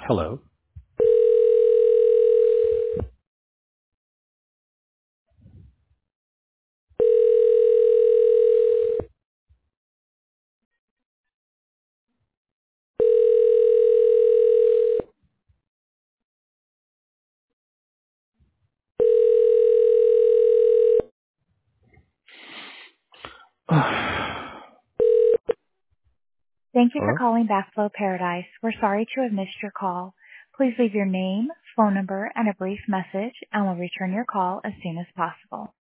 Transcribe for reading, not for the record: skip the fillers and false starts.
Hello. Thank you for Hello? calling Backflow Paradise. We're sorry to have missed your call. Please leave your name, phone number, and a brief message, and we'll return your call as soon as possible.